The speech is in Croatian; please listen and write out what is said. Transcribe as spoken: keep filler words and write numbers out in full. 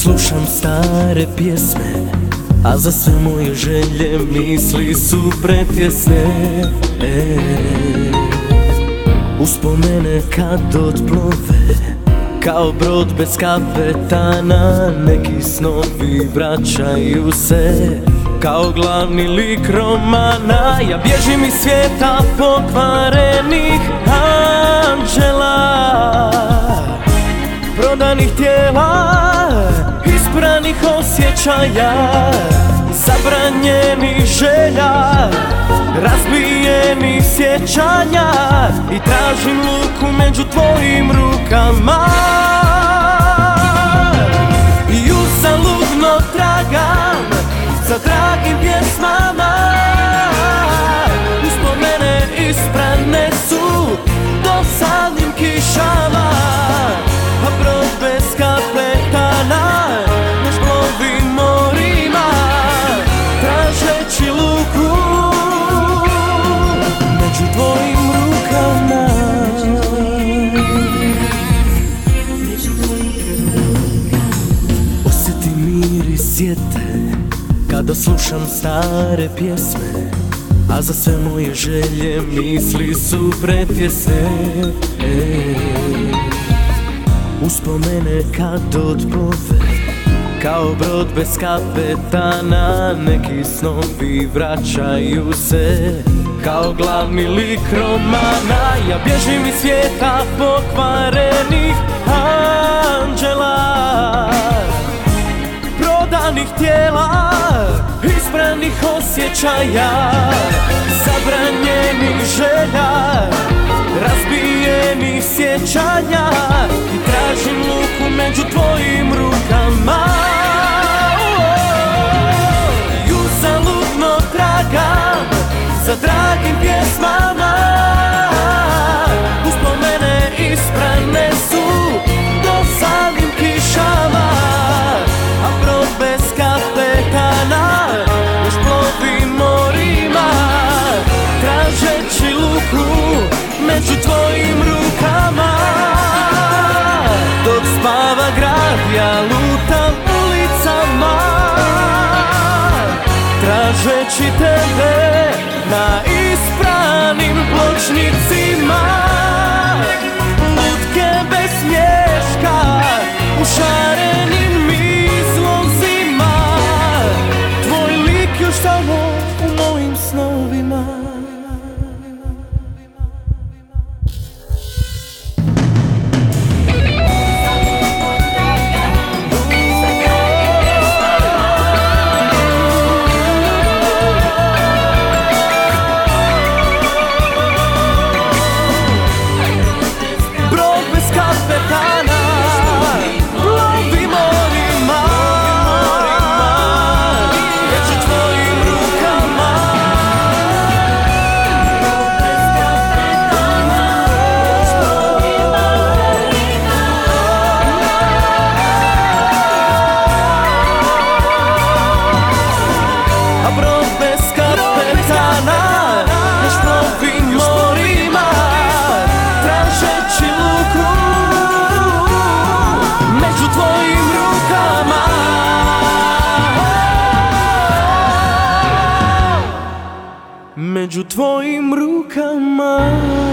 Slušam stare pjesme, a za sve moje želje misli su pretjesne. e, Uspomene kad odplove kao brod bez kapetana, neki snovi vraćaju se kao glavni lik romana. Ja bježim iz svijeta pokvarenih anđela, prodanih tijela, ispranih osjećaja, zabranjenih želja, razbijenih sjećanja. I tražim luku među tvojim rukama i uzaludno tragam za dragim pjesmama. Uspomene isprane su dosadnim kišama, a brod bez kapetana naš plovi morima, tražeći luku među tvojim rukama. Osjetim miris sjete kada slušam stare pjesme, a za sve moje želje misli su pretjesne. e, Uspomene kad odplove kao brod bez kapetana, neki snovi vraćaju se kao glavni lik romana. Ja bježim iz svijeta pokvarenih anđela, prodanih tijela, ispranih osjećaja, zabranjenih želja, razbijenih sjećanja. I tražim luku među tvojim rukama i uzaludno tragam za dragim pjesmama. Uspomene isprane su dosadnim kišama, a brod bez kapetana još plovi morima, tražeći luku među tvojim rukama. Dok spava grad ja lutam ulicama, tražeći tebe na ispranim pločnicima. Lutke bez smješka u šarenim izlozima, tvoj lik još tamo u mojim snovima. Među tvojim rukama.